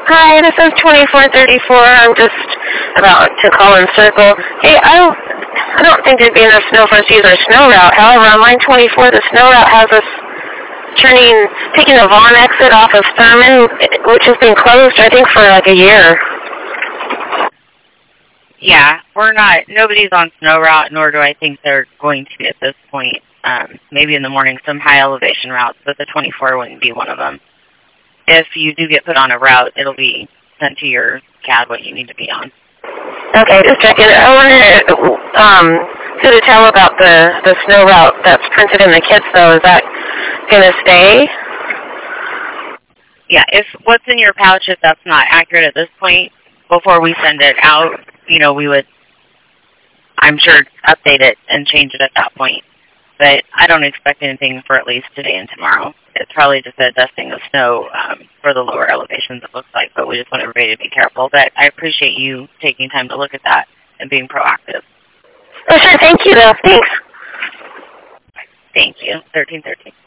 Hi, this is 2434. I'm just about to call in circle. Hey, I don't think there'd be enough snow for us to use our snow route. However, on line 24, the snow route has us taking the Vaughn exit off of Thurman, which has been closed, I think, for like a year. Yeah, nobody's on snow route, nor do I think they're going to be at this point. Maybe in the morning, some high elevation routes, but the 24 wouldn't be one of them. If you do get put on a route, it'll be sent to your CAD what you need to be on. Okay, just checking. I wanted to tell about the snow route that's printed in the kits, though. Is that going to stay? Yeah, if what's in your pouch, if that's not accurate at this point, before we send it out, we would, I'm sure, update it and change it at that point. But I don't expect anything for at least today and tomorrow. It's probably just a dusting of snow for the lower elevations, it looks like, but we just want everybody to be careful. But I appreciate you taking time to look at that and being proactive. Oh, sure. Thank you, though. Thanks. Thank you. 1313.